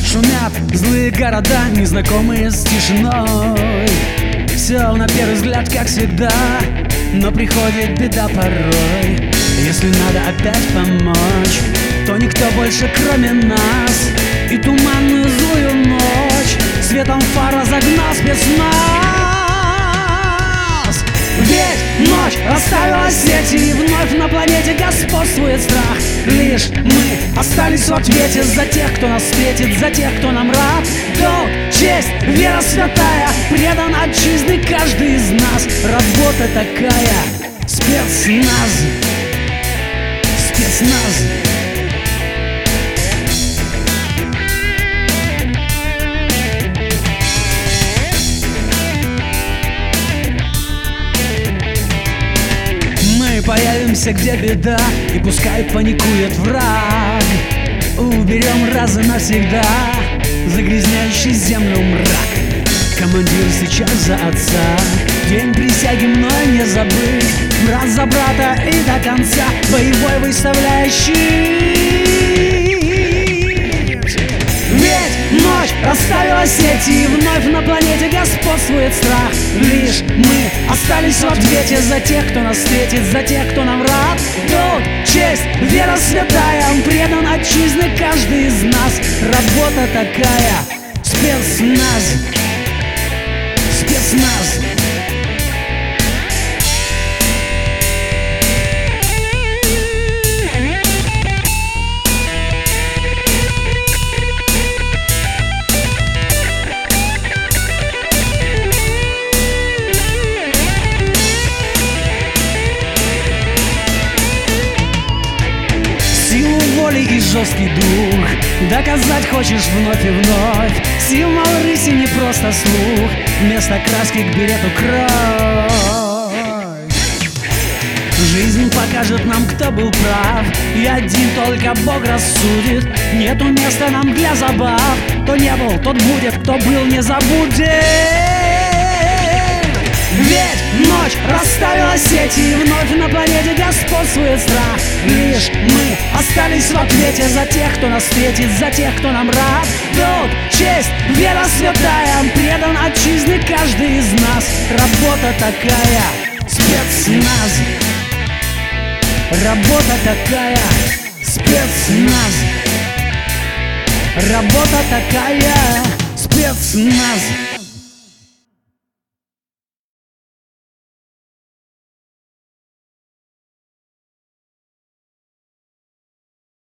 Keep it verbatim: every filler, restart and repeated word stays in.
Шумят злые города, незнакомые с тишиной. Все на первый взгляд как всегда, но приходит беда порой. Если надо опять помочь, то никто больше кроме нас. И туманную злую ночь светом фар разогнал спецназ. Ведь ночь расставила сети, и вновь на планете господствует страх. Лишь мы остались в ответе за тех, кто нас встретит, за тех, кто нам рад. Долг, честь, вера святая, предан отчизне каждый из нас. Работа такая, спецназ, спецназ. Появимся, где беда, и пускай паникует враг. Уберем раз и навсегда загрязняющий землю мрак. Командир сейчас за отца, день присяги мной не забыть. Брат за брата и до конца боевой выставляющий. Ведь ночь расставила сети, и вновь на планете господствует страх. Лишь мы остались в ответе за тех, кто нас встретит, за тех, кто нам рад. Долг, честь, вера святая, предан отчизне каждый из нас. Работа такая, спецназ, спецназ. И жесткий дух доказать хочешь вновь и вновь. Символ рыси не просто слух, вместо краски к билету кровь. Жизнь покажет нам, кто был прав, и один только Бог рассудит. Нету места нам для забав. Кто не был, тот будет, кто был, не забудет. Ведь ночь расставила сети, и вновь на планете господствует страх. Лишь мы остались в ответе за тех, кто нас встретит, за тех, кто нам рад. Долг, честь, вера святая, предан отчизне каждый из нас. Работа такая, спецназ. Работа такая, спецназ. Работа такая, спецназ.